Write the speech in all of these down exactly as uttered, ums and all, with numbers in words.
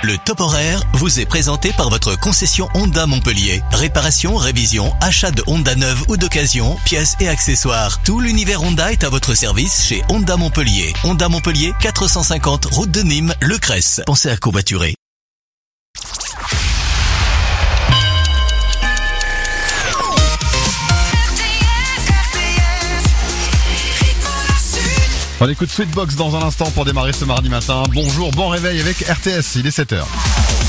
Le top horaire vous est présenté par votre concession Honda Montpellier. Réparation, révision, achat de Honda neuve ou d'occasion, pièces et accessoires. Tout l'univers Honda est à votre service chez Honda Montpellier. Honda Montpellier, quatre cent cinquante route de Nîmes, Le Cresse. Pensez à covoiturer. On écoute Sweetbox dans un instant pour démarrer ce mardi matin. Bonjour, bon réveil avec R T S, il est sept heures.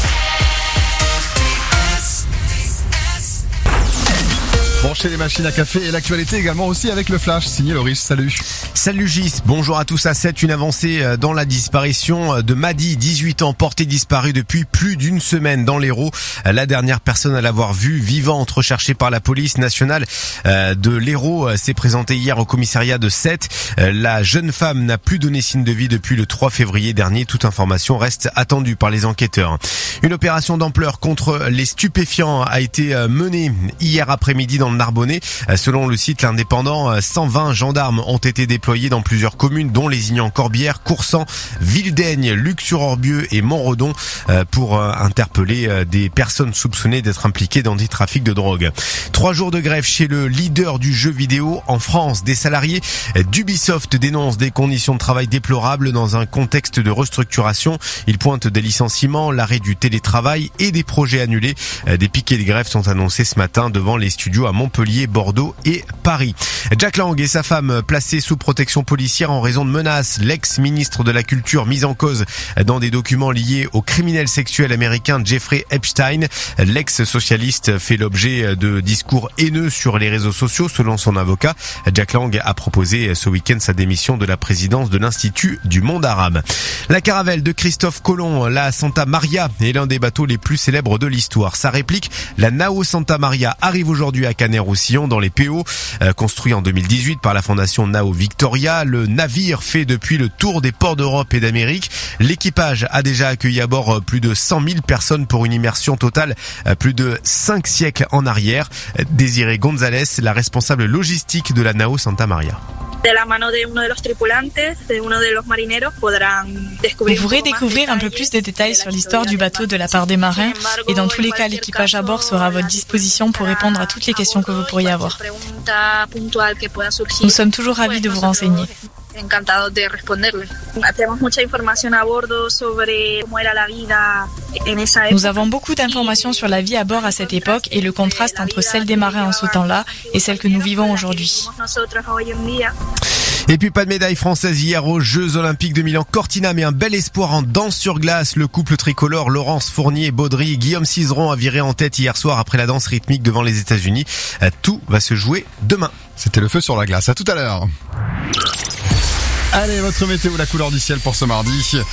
Branchez les machines à café et l'actualité également aussi avec le Flash, signé Loris, salut. Salut Gis, bonjour à tous. À sept, une avancée dans la disparition de Madi, dix-huit ans, porté disparu depuis plus d'une semaine dans l'Hérault. La dernière personne à l'avoir vue vivante recherchée par la police nationale de l'Hérault s'est présentée hier au commissariat de Sète. La jeune femme n'a plus donné signe de vie depuis le trois février dernier. Toute information reste attendue par les enquêteurs. Une opération d'ampleur contre les stupéfiants a été menée hier après-midi dans le Narbonnais. Selon le site indépendant, cent vingt gendarmes ont été déployés dans plusieurs communes, dont Lézignan-Corbière, Coursan, Vildaigne, Luc-sur-Orbieu et Montredon, pour interpeller des personnes soupçonnées d'être impliquées dans des trafics de drogue. Trois jours de grève chez le leader du jeu vidéo en France. Des salariés d'Ubisoft dénoncent des conditions de travail déplorables dans un contexte de restructuration. Ils pointent des licenciements, l'arrêt du télétravail et des projets annulés. Des piquets de grève sont annoncés ce matin devant les studios à Montpellier, Bordeaux et Paris. Jack Lang et sa femme placés sous protection policière en raison de menaces. L'ex-ministre de la Culture mis en cause dans des documents liés au criminel sexuel américain Jeffrey Epstein. L'ex-socialiste fait l'objet de discours haineux sur les réseaux sociaux selon son avocat. Jack Lang a proposé ce week-end sa démission de la présidence de l'Institut du monde arabe. La caravelle de Christophe Colomb, la Santa Maria, est l'un des bateaux les plus célèbres de l'histoire. Sa réplique, la Nao Santa Maria, arrive aujourd'hui à Canet-Roussillon dans les P O. Euh, construit en deux mille dix-huit par la fondation Nao Victoria, le navire fait depuis le tour des ports d'Europe et d'Amérique. L'équipage a déjà accueilli à bord plus de cent mille personnes pour une immersion totale plus de cinq siècles en arrière. Désiré González, la responsable logistique de la Nao Santa Maria. Vous pourrez découvrir un peu plus de détails sur l'histoire du bateau de la part des marins et dans tous les cas, l'équipage à bord sera à votre disposition pour répondre à toutes les questions que vous pourriez avoir. Nous sommes toujours ravis de vous renseigner. Encantados de responderle. Tenemos mucha información a bordo sobre cómo era la vida en esa época. Nous avons beaucoup d'informations sur la vie à bord à cette époque et le contraste entre celle des marins en ce temps-là et celle que nous vivons aujourd'hui. Et puis pas de médaille française hier aux Jeux Olympiques de Milan-Cortina, mais un bel espoir en danse sur glace. Le couple tricolore Laurence Fournier-Baudry, Guillaume Cizeron a viré en tête hier soir après la danse rythmique devant les États-Unis. Tout va se jouer demain. C'était le feu sur la glace. À tout à l'heure. Allez, votre météo, la couleur du ciel pour ce mardi.